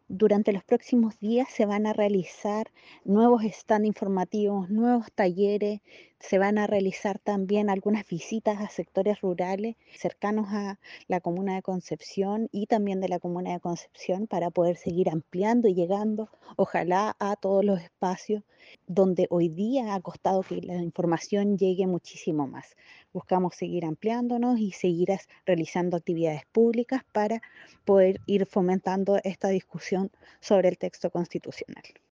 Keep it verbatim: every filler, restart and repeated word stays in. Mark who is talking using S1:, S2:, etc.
S1: Durante los próximos días se van a realizar nuevos stand informativos, nuevos talleres, se van a realizar también algunas visitas a sectores rurales cercanos a la comuna de Concepción y también de la comuna de Concepción para poder seguir ampliando y llegando, ojalá, a todos los espacios donde hoy día ha costado que la información llegue muchísimo más. Buscamos seguir ampliándonos y seguir as- realizando actividades públicas para poder ir fomentando esta discusión sobre el texto constitucional.